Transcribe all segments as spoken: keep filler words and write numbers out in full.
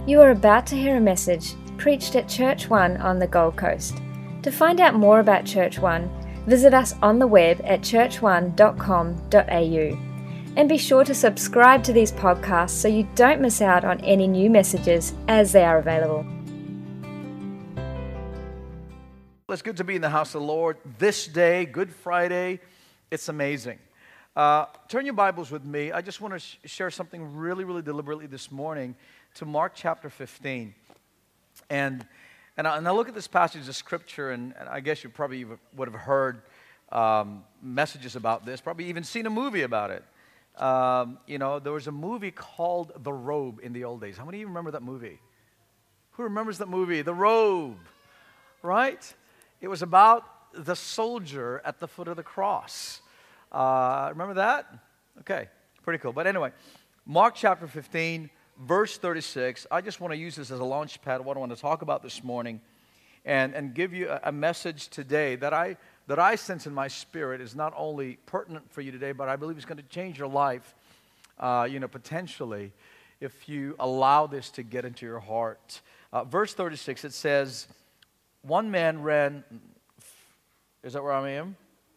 You are about to hear a message preached at Church One on the Gold Coast. To find out more about Church One, visit us on the web at church one dot com dot a u. And be sure to subscribe to these podcasts so you don't miss out on any new messages as they are available. It's good to be in the house of the Lord this day, Good Friday. It's amazing. Uh, turn your Bibles with me. I just want to sh- share something really, really deliberately this morning to Mark chapter fifteen. And and I, and I look at this passage of Scripture, and, and I guess you probably would have heard um, messages about this, probably even seen a movie about it. Um, you know, there was a movie called The Robe in the old days. How many of you remember that movie? Who remembers that movie? The Robe, right? It was about the soldier at the foot of the cross. Uh, remember that? Okay, pretty cool. But anyway, Mark chapter fifteen, verse thirty-six. I just want to use this as a launch pad of what I want to talk about this morning, and, and give you a, a message today that I that I sense in my spirit is not only pertinent for you today, but I believe it's going to change your life, uh, you know, potentially, if you allow this to get into your heart. Uh, verse thirty-six, it says, one man ran, is that where I am?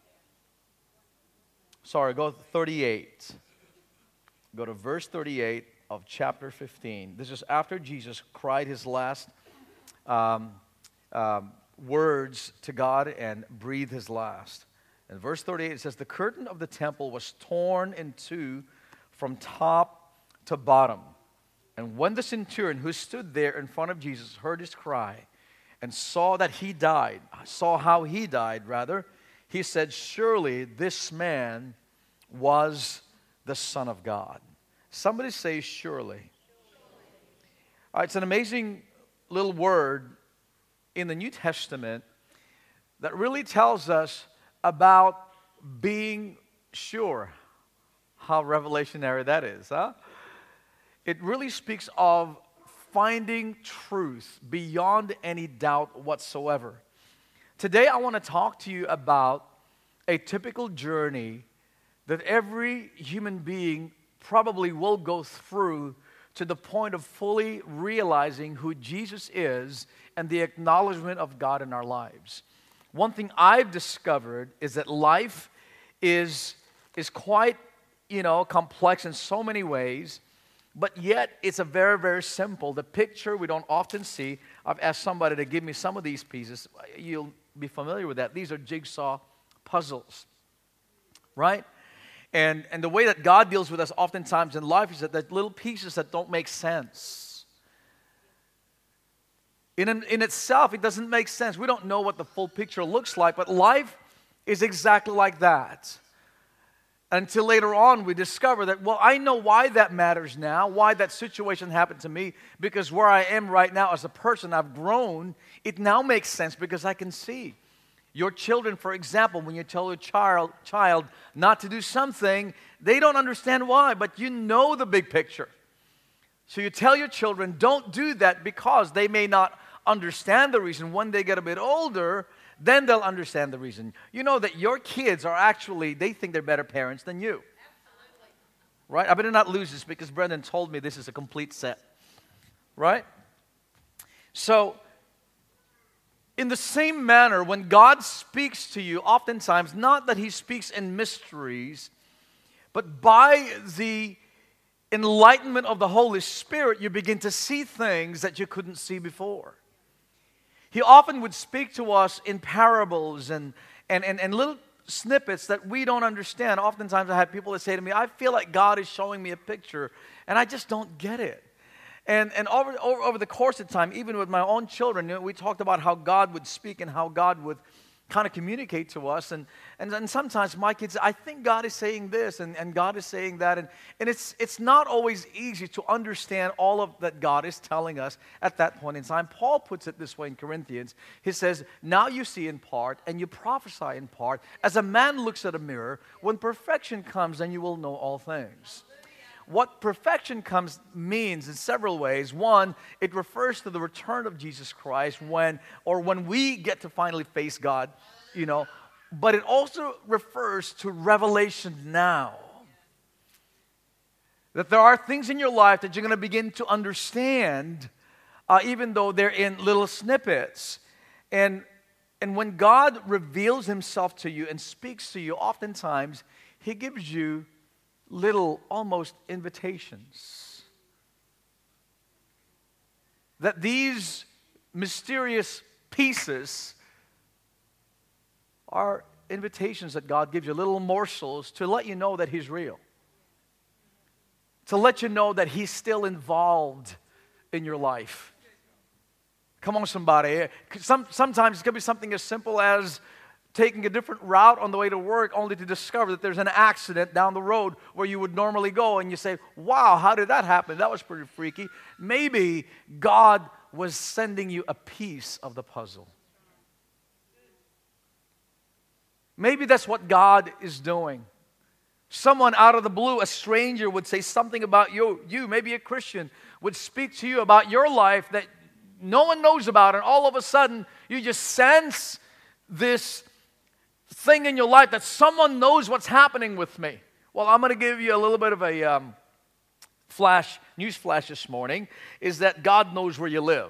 Sorry, go thirty-eight. Go to verse thirty-eight of chapter fifteen. This is after Jesus cried his last um, um, words to God and breathed his last. In verse thirty-eight, it says, the curtain of the temple was torn in two from top to bottom. And when the centurion who stood there in front of Jesus heard his cry, and saw that he died, saw how he died, rather, he said, surely this man was the Son of God. Somebody say, surely. All right, it's an amazing little word in the New Testament that really tells us about being sure. How revelationary that is, huh? It really speaks of finding truth beyond any doubt whatsoever. Today I want to talk to you about a typical journey that every human being probably will go through to the point of fully realizing who Jesus is and the acknowledgement of God in our lives. One thing I've discovered is that life is, is quite, you know, complex in so many ways. But yet, it's a very, very simple. The picture we don't often see. I've asked somebody to give me some of these pieces. You'll be familiar with that. These are jigsaw puzzles, right? And, and the way that God deals with us oftentimes in life is that there's little pieces that don't make sense. In, in itself, it doesn't make sense. We don't know what the full picture looks like, but life is exactly like that. Until later on, we discover that, well, I know why that matters now, why that situation happened to me, because where I am right now as a person, I've grown. It now makes sense because I can see. Your children, for example, when you tell a child, child not to do something, they don't understand why, but you know the big picture. So you tell your children, don't do that because they may not understand the reason. When they get a bit older, then they'll understand the reason. You know that your kids are actually, they think they're better parents than you. Absolutely. Right? I better not lose this because Brendan told me this is a complete set. Right? So, in the same manner, when God speaks to you, oftentimes, not that He speaks in mysteries, but by the enlightenment of the Holy Spirit, you begin to see things that you couldn't see before. He often would speak to us in parables and, and, and, and little snippets that we don't understand. Oftentimes I have people that say to me, I feel like God is showing me a picture, and I just don't get it. And, and over, over, over the course of time, even with my own children, you know, we talked about how God would speak and how God would kind of communicate to us. And, and, and sometimes my kids, I think God is saying this, and, and God is saying that. And, and it's, it's not always easy to understand all of that God is telling us at that point in time. Paul puts it this way in Corinthians. He says, now you see in part, and you prophesy in part. As a man looks at a mirror, when perfection comes, then you will know all things. What perfection comes means in several ways. One, it refers to the return of Jesus Christ when, or when we get to finally face God, you know. But it also refers to revelation now. That there are things in your life that you're going to begin to understand uh, even though they're in little snippets. And, and when God reveals himself to you and speaks to you, oftentimes he gives you little, almost invitations. That these mysterious pieces are invitations that God gives you, little morsels to let you know that he's real. To let you know that he's still involved in your life. Come on, somebody. Some, sometimes it could be something as simple as taking a different route on the way to work only to discover that there's an accident down the road where you would normally go, and you say, wow, how did that happen? That was pretty freaky. Maybe God was sending you a piece of the puzzle. Maybe that's what God is doing. Someone out of the blue, a stranger, would say something about you, you, maybe a Christian, would speak to you about your life that no one knows about, and all of a sudden you just sense this thing in your life that someone knows what's happening with me. Well, I'm going to give you a little bit of a um, flash, news flash this morning, is that God knows where you live.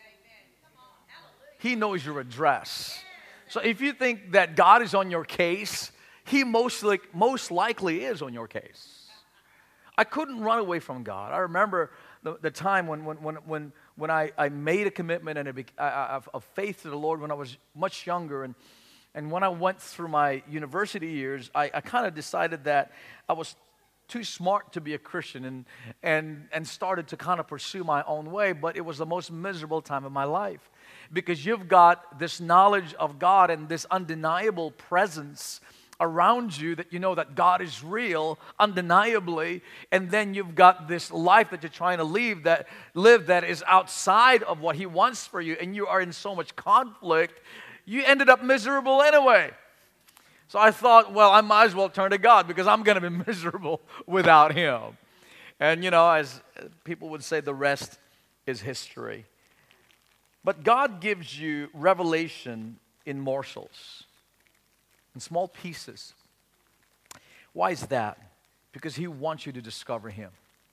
He knows your address. So if you think that God is on your case, he most, like, most likely is on your case. I couldn't run away from God. I remember the, the time when, when, when, when, when I, I made a commitment and a, I, I, of faith to the Lord when I was much younger. And, and when I went through my university years, I, I kind of decided that I was too smart to be a Christian and, and, and started to kind of pursue my own way. But it was the most miserable time of my life. Because you've got this knowledge of God and this undeniable presence around you that you know that God is real, undeniably, and then you've got this life that you're trying to live that, live that is outside of what he wants for you, and you are in so much conflict, you ended up miserable anyway. So I thought, well, I might as well turn to God because I'm going to be miserable without him. And, you know, as people would say, the rest is history. But God gives you revelation in morsels, in small pieces. Why is that? Because he wants you to discover him.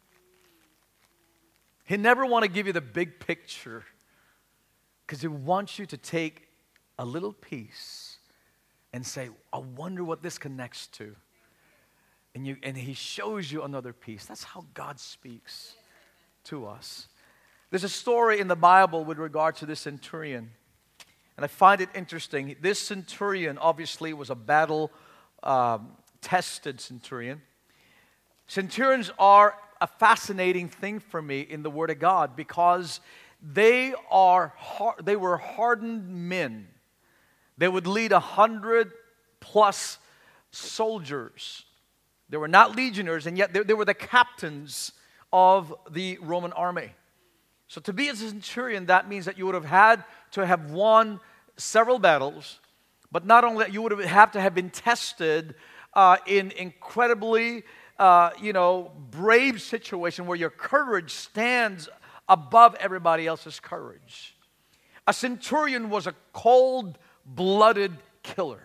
He never wants to give you the big picture because he wants you to take a little piece and say, I wonder what this connects to. And, you, and he shows you another piece. That's how God speaks to us. There's a story in the Bible with regard to this centurion. And I find it interesting. This centurion obviously was a battle-tested um, centurion. Centurions are a fascinating thing for me in the Word of God because they are har- they were hardened men. They would lead a hundred plus soldiers. They were not legionnaires, and yet they, they were the captains of the Roman army. So to be a centurion, that means that you would have had to have won several battles, but not only that, you would have to have been tested uh, in incredibly, uh, you know, brave situation where your courage stands above everybody else's courage. A centurion was a cold-blooded killer.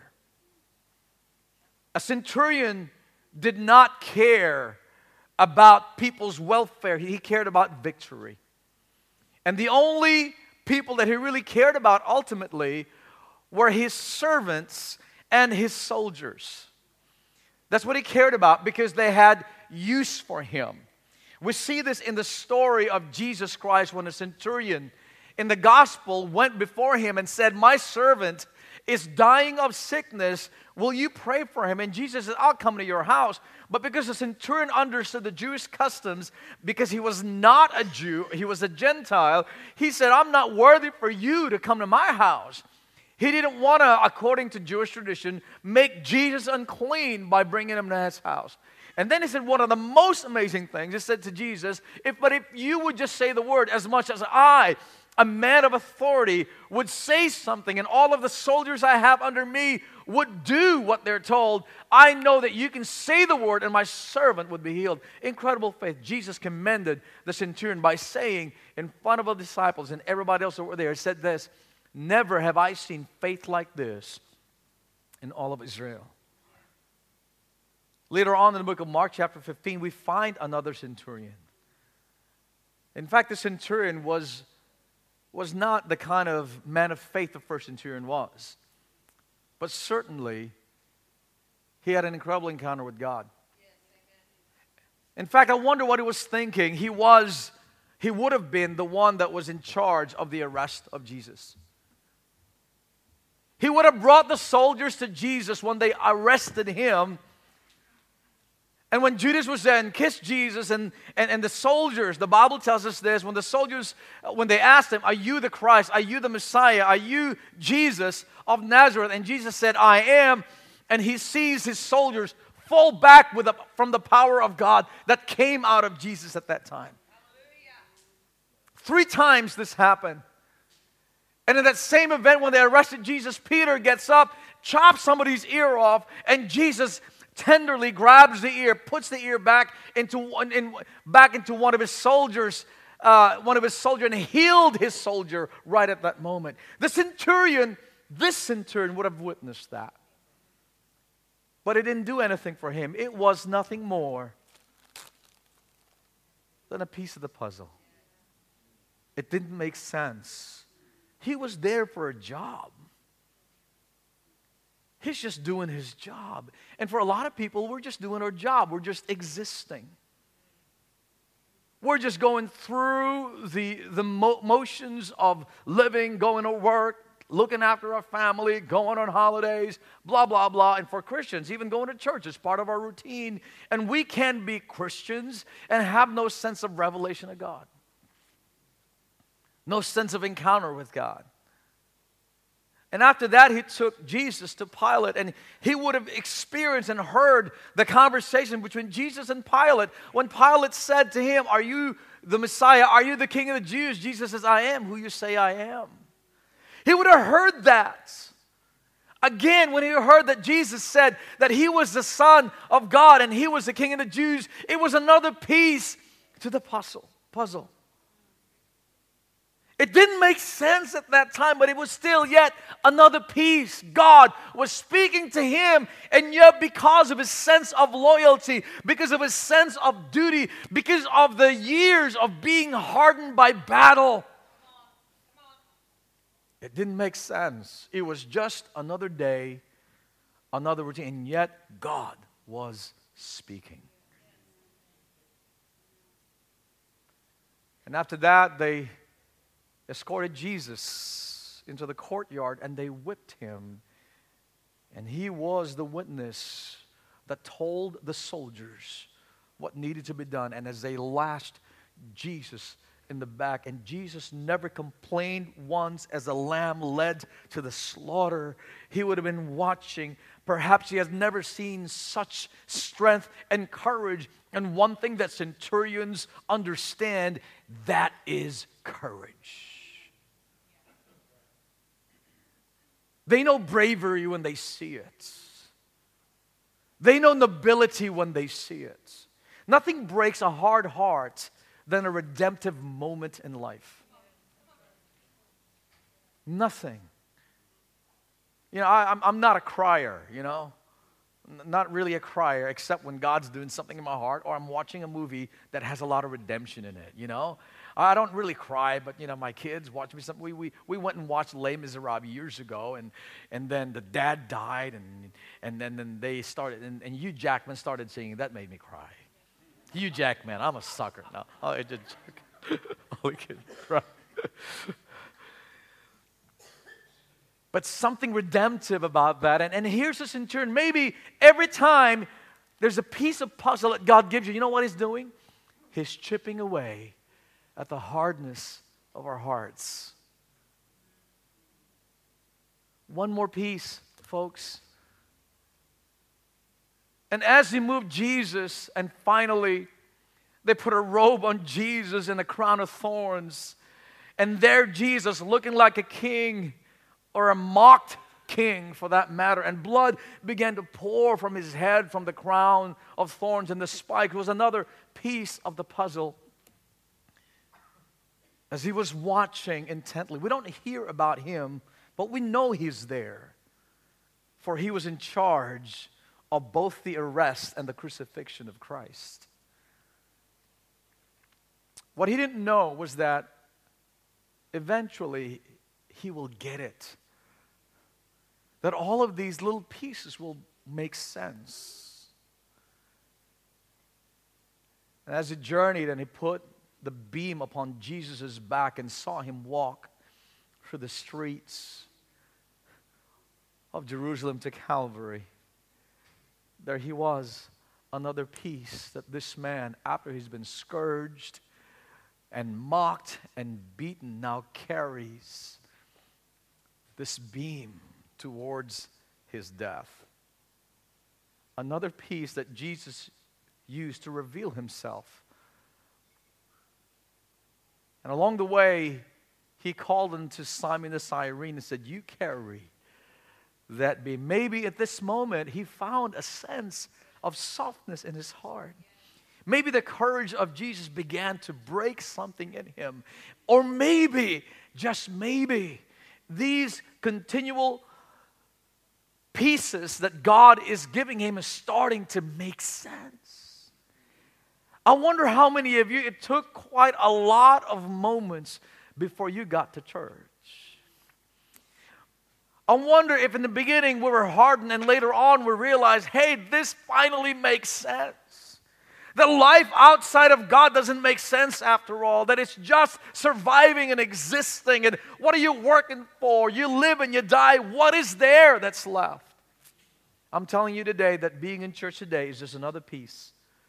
A centurion did not care about people's welfare. He cared about victory. And the only people that he really cared about ultimately were his servants and his soldiers. That's what he cared about because they had use for him. We see this in the story of Jesus Christ when a centurion in the gospel went before him and said, my servant is dying of sickness. Will you pray for him? And Jesus said, I'll come to your house. But because the centurion understood the Jewish customs, because he was not a Jew, he was a Gentile, he said, I'm not worthy for you to come to my house. He didn't want to, according to Jewish tradition, make Jesus unclean by bringing him to his house. And then he said one of the most amazing things. He said to Jesus, if, but if you would just say the word as much as I, a man of authority, would say something and all of the soldiers I have under me would do what they're told, I know that you can say the word and my servant would be healed. Incredible faith. Jesus commended the centurion by saying in front of the disciples and everybody else that were there, said this, never have I seen faith like this in all of Israel. Later on in the book of Mark chapter fifteen, we find another centurion. In fact, the centurion was was not the kind of man of faith the first centurion was. But certainly, he had an incredible encounter with God. In fact, I wonder what he was thinking. He was, he would have been the one that was in charge of the arrest of Jesus. He would have brought the soldiers to Jesus when they arrested him. And when Judas was there and kissed Jesus, and, and, and the soldiers, the Bible tells us this, when the soldiers, when they asked him, are you the Christ? Are you the Messiah? Are you Jesus of Nazareth? And Jesus said, I am. And he sees his soldiers fall back with the, from the power of God that came out of Jesus at that time. Hallelujah. Three times this happened. And in that same event when they arrested Jesus, Peter gets up, chops somebody's ear off, and Jesus tenderly grabs the ear, puts the ear back into one, in, back into one of his soldiers, uh, one of his soldiers, and healed his soldier right at that moment. The centurion, this centurion would have witnessed that. But it didn't do anything for him. It was nothing more than a piece of the puzzle. It didn't make sense. He was there for a job. He's just doing his job. And for a lot of people, we're just doing our job. We're just existing. We're just going through the, the mo- motions of living, going to work, looking after our family, going on holidays, blah, blah, blah. And for Christians, even going to church is part of our routine. And we can be Christians and have no sense of revelation of God. No sense of encounter with God. And after that, he took Jesus to Pilate, and he would have experienced and heard the conversation between Jesus and Pilate. When Pilate said to him, are you the Messiah? Are you the King of the Jews? Jesus says, I am who you say I am. He would have heard that. Again, when he heard that Jesus said that he was the Son of God and he was the King of the Jews, it was another piece to the puzzle. puzzle. It didn't make sense at that time, but it was still yet another piece. God was speaking to him, and yet because of his sense of loyalty, because of his sense of duty, because of the years of being hardened by battle, it didn't make sense. It was just another day, another routine, and yet God was speaking. And after that, they escorted Jesus into the courtyard and they whipped him. And he was the witness that told the soldiers what needed to be done. And as they lashed Jesus in the back, and Jesus never complained once as a lamb led to the slaughter. He would have been watching. Perhaps he has never seen such strength and courage. And one thing that centurions understand, that is courage. They know bravery when they see it. They know nobility when they see it. Nothing breaks a hard heart than a redemptive moment in life. Nothing. You know, I, I'm, I'm not a crier, you know. Not really a crier, except when God's doing something in my heart, or I'm watching a movie that has a lot of redemption in it, you know. I don't really cry, but, you know, my kids watch me something. We, we, we went and watched Les Miserables years ago, and, and then the dad died, and, and then, then they started, and, and Hugh Jackman started singing. That made me cry. Hugh Jackman, I'm a sucker. No, I just only kidding. Right. But something redemptive about that. And, and here's the centurion. Maybe every time there's a piece of puzzle that God gives you, you know what he's doing? He's chipping away at the hardness of our hearts. One more piece, folks. And as they moved Jesus, and finally they put a robe on Jesus and a crown of thorns, and there Jesus, looking like a king, or a mocked king for that matter, and blood began to pour from his head, from the crown of thorns, and the spike was another piece of the puzzle. As he was watching intently, we don't hear about him, but we know he's there, for he was in charge of both the arrest and the crucifixion of Christ. What he didn't know was that eventually he will get it. That all of these little pieces will make sense. And as he journeyed and he put the beam upon Jesus' back and saw him walk through the streets of Jerusalem to Calvary, there he was, another piece that this man, after he's been scourged and mocked and beaten, now carries this beam towards his death. Another piece that Jesus used to reveal himself. And along the way, he called unto Simon the Cyrene and said, you carry that beam. Maybe at this moment, he found a sense of softness in his heart. Maybe the courage of Jesus began to break something in him. Or maybe, just maybe, these continual pieces that God is giving him is starting to make sense. I wonder how many of you, it took quite a lot of moments before you got to church. I wonder if in the beginning we were hardened and later on we realized, hey, this finally makes sense. That life outside of God doesn't make sense after all. That it's just surviving and existing. And what are you working for? You live and you die. What is there that's left? I'm telling you today that being in church today is just another piece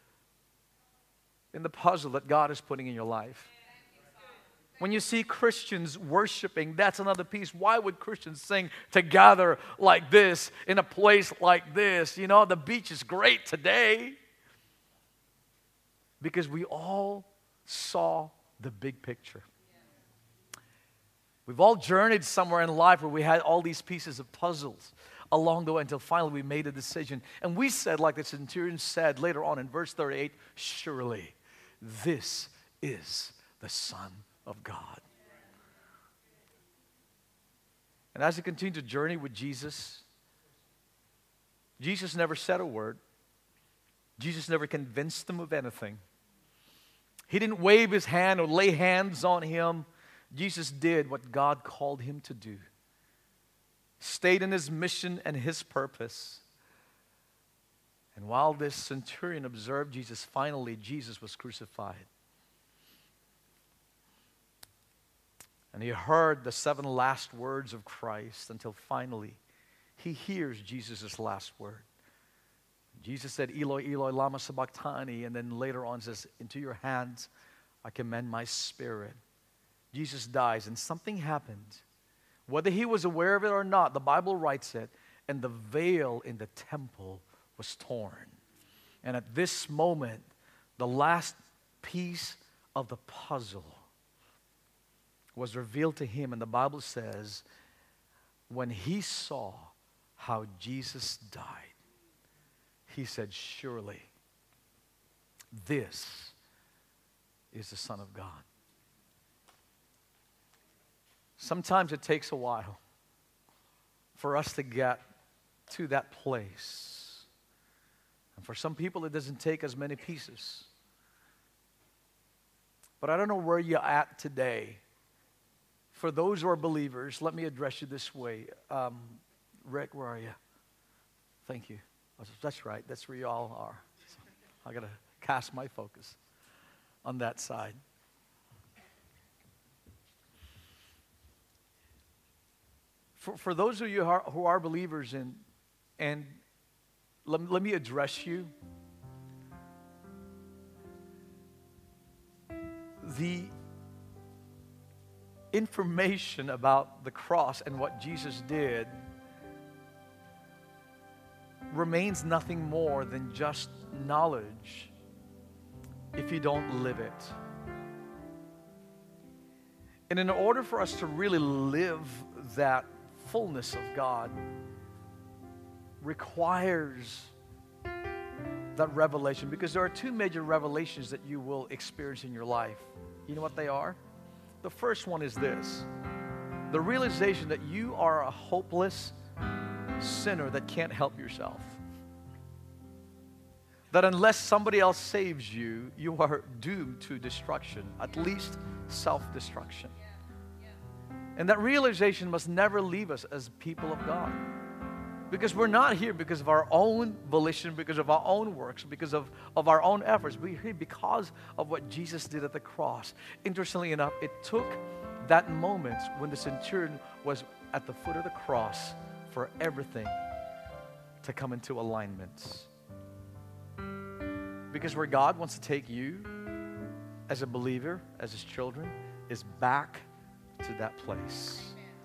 in the puzzle that God is putting in your life. When you see Christians worshiping, that's another piece. Why would Christians sing together like this in a place like this? You know, the beach is great today. Because we all saw the big picture. We've all journeyed somewhere in life where we had all these pieces of puzzles along the way until finally we made a decision. And we said, like the centurion said later on in verse thirty-eight, surely this is the Son of God. And as he continued to journey with Jesus, Jesus never said a word. Jesus never convinced them of anything. He didn't wave his hand or lay hands on him. Jesus did what God called him to do. Stayed in his mission and his purpose. And while this centurion observed Jesus, finally Jesus was crucified. And he heard the seven last words of Christ until finally he hears Jesus' last word. Jesus said, Eloi, Eloi, lama sabachthani, and then later on says, into your hands I commend my spirit. Jesus dies, and something happened. Whether he was aware of it or not, the Bible writes it, and the veil in the temple was torn. And at this moment, the last piece of the puzzle was revealed to him, and the Bible says, when he saw how Jesus died, he said, surely this is the Son of God. Sometimes it takes a while for us to get to that place. And for some people, it doesn't take as many pieces. But I don't know where you're at today. For those who are believers, let me address you this way. Um, Rick, where are you? Thank you. That's right. That's where you all are. So I got to cast my focus on that side. For, for those of you who are, who are believers, in, and let, let me address you. The information about the cross and what Jesus did remains nothing more than just knowledge if you don't live it. And in order for us to really live that fullness of God requires that revelation, because there are two major revelations that you will experience in your life. You know what they are? The first one is this: the realization that you are a hopeless sinner that can't help yourself. That unless somebody else saves you, you are doomed to destruction, at least self-destruction. And that realization must never leave us as people of God. Because we're not here because of our own volition, because of our own works, because of, of our own efforts. We're here because of what Jesus did at the cross. Interestingly enough, it took that moment when the centurion was at the foot of the cross for everything to come into alignment. Because where God wants to take you as a believer, as His children, is back to that place.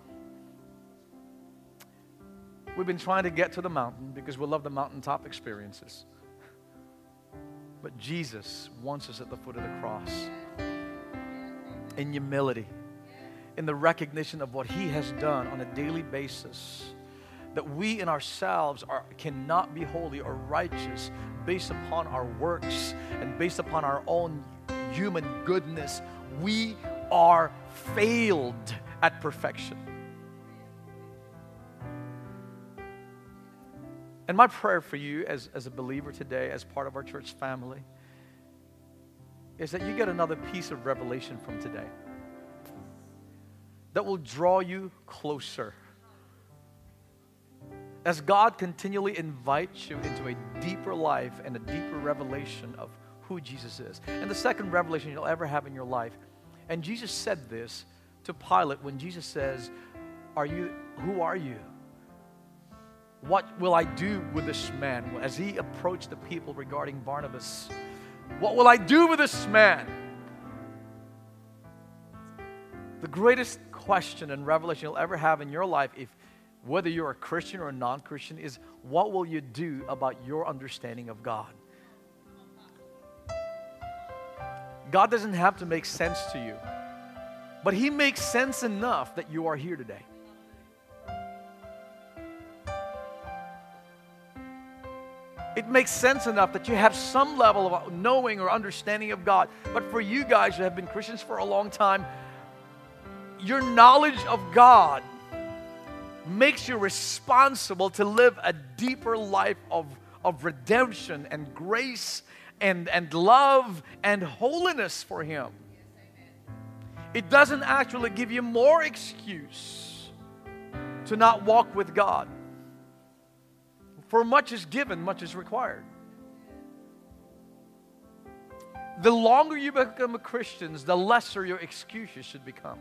We've been trying to get to the mountain because we love the mountaintop experiences. But Jesus wants us at the foot of the cross in humility, in the recognition of what He has done on a daily basis, that we in ourselves are, cannot be holy or righteous based upon our works and based upon our own human goodness. We are failed at perfection. And my prayer for you as, as a believer today, as part of our church family, is that you get another piece of revelation from today that will draw you closer. As God continually invites you into a deeper life and a deeper revelation of who Jesus is. And the second revelation you'll ever have in your life. And Jesus said this to Pilate when Jesus says, "Are you, who are you? What will I do with this man?" As he approached the people regarding Barnabas, what will I do with this man? The greatest question and revelation you'll ever have in your life, if whether you're a Christian or a non-Christian, is what will you do about your understanding of God? God doesn't have to make sense to you, but He makes sense enough that you are here today. It makes sense enough that you have some level of knowing or understanding of God. But for you guys who have been Christians for a long time, your knowledge of God makes you responsible to live a deeper life of, of redemption and grace and, and love and holiness for Him. It doesn't actually give you more excuse to not walk with God. For much is given, much is required. The longer you become a Christian, the lesser your excuses should become.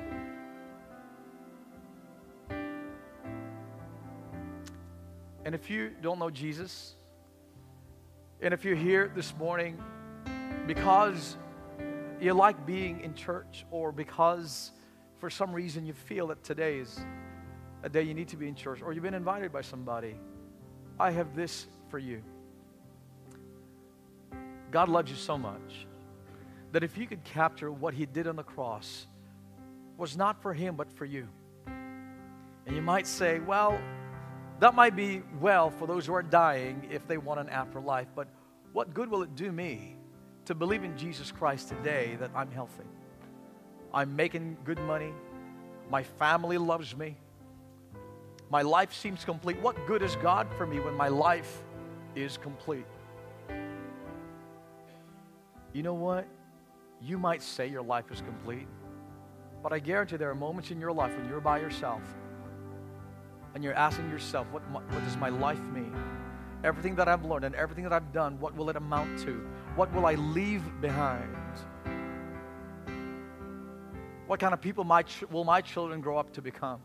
And if you don't know Jesus, and if you're here this morning because you like being in church, or because for some reason you feel that today is a day you need to be in church, or you've been invited by somebody, I have this for you. God loves you so much that if you could capture what He did on the cross was not for Him but for you. And you might say, well, that might be well for those who are dying if they want an afterlife, but what good will it do me to believe in Jesus Christ today that I'm healthy? I'm making good money. My family loves me. My life seems complete. What good is God for me when my life is complete? You know what? You might say your life is complete, but I guarantee there are moments in your life when you're by yourself and you're asking yourself, what, what does my life mean? Everything that I've learned and everything that I've done, what will it amount to? What will I leave behind? What kind of people my ch- will my children grow up to become?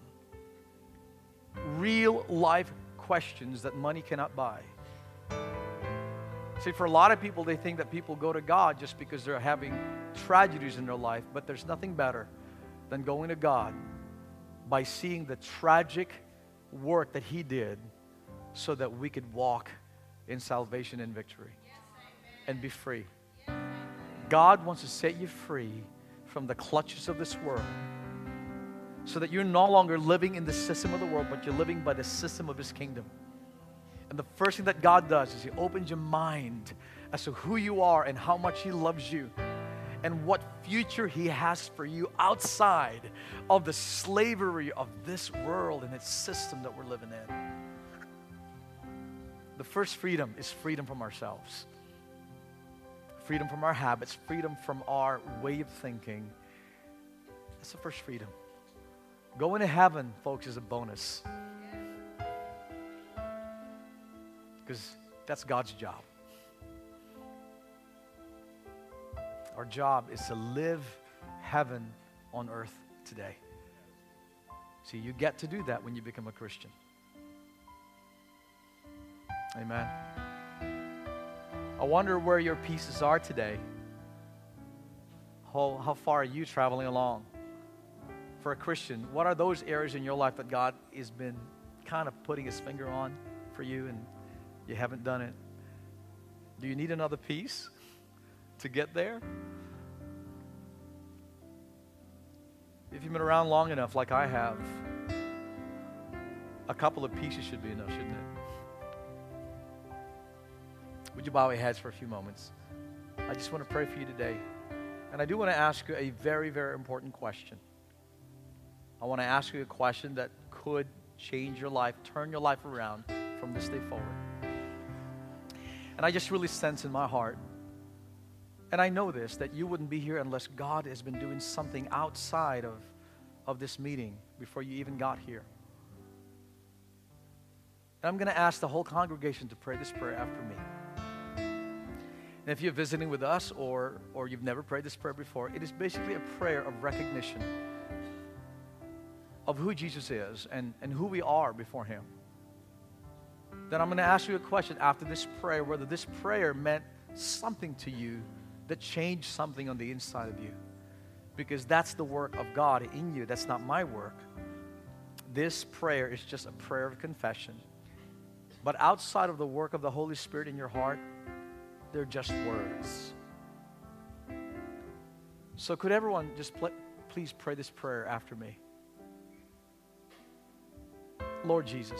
Real life questions that money cannot buy. See, for a lot of people, they think that people go to God just because they're having tragedies in their life, but there's nothing better than going to God by seeing the tragic work that He did so that we could walk in salvation and victory and be free. God wants to set you free from the clutches of this world, so that you're no longer living in the system of the world, but you're living by the system of His kingdom. And the first thing that God does is He opens your mind as to who you are and how much He loves you and what future He has for you outside of the slavery of this world and its system that we're living in. The first freedom is freedom from ourselves. Freedom from our habits, freedom from our way of thinking. That's the first freedom. Going to heaven, folks, is a bonus. Because that's God's job. Our job is to live heaven on earth today. See, you get to do that when you become a Christian. Amen. I wonder where your pieces are today. How, how far are you traveling along? For a Christian, what are those areas in your life that God has been kind of putting His finger on for you and you haven't done it? Do you need another piece to get there? If you've been around long enough like I have, a couple of pieces should be enough, shouldn't it? Would you bow your heads for a few moments? I just want to pray for you today. And I do want to ask you a very, very important question. I want to ask you a question that could change your life, turn your life around from this day forward. And I just really sense in my heart, and I know this, that you wouldn't be here unless God has been doing something outside of, of this meeting before you even got here. And I'm going to ask the whole congregation to pray this prayer after me. And if you're visiting with us or, or you've never prayed this prayer before, it is basically a prayer of recognition of who Jesus is and, and who we are before Him. Then I'm going to ask you a question after this prayer, whether this prayer meant something to you that changed something on the inside of you. Because that's the work of God in you. That's not my work. This prayer is just a prayer of confession. But outside of the work of the Holy Spirit in your heart, they're just words. So could everyone just pl- please pray this prayer after me? Lord Jesus,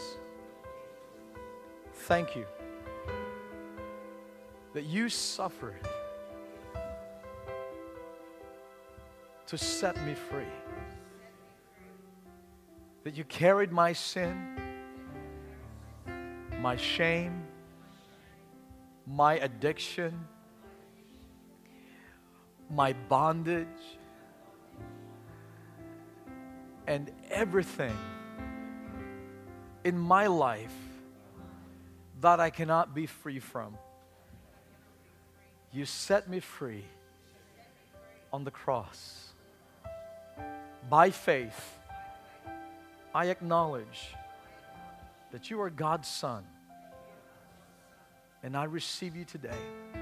thank you that you suffered to set me free. That you carried my sin, my shame, my addiction, my bondage, and everything in my life that I cannot be free from. You set me free on the cross. By faith, I acknowledge that you are God's Son, and I receive you today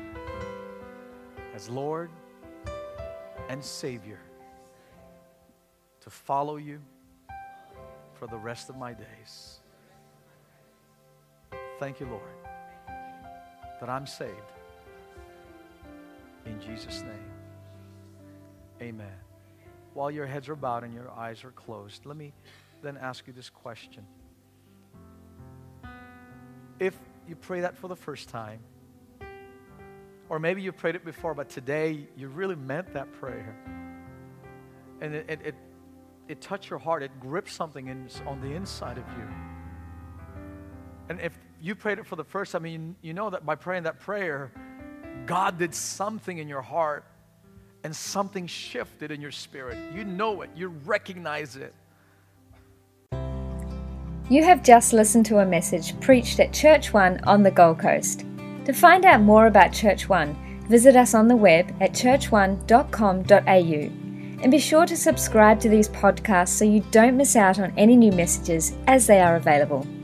as Lord and Savior to follow you for the rest of my days. Thank you, Lord, that I'm saved. In Jesus' name, amen. While your heads are bowed and your eyes are closed, let me then ask you this question. If you pray that for the first time, or maybe you prayed it before, but today you really meant that prayer, and it, it, it, it touched your heart, it gripped something in, on the inside of you. And if you prayed it for the first time, you, you know that by praying that prayer, God did something in your heart and something shifted in your spirit. You know it. You recognize it. You have just listened to a message preached at Church One on the Gold Coast. To find out more about Church One, visit us on the web at church one dot com dot a u. And be sure to subscribe to these podcasts so you don't miss out on any new messages as they are available.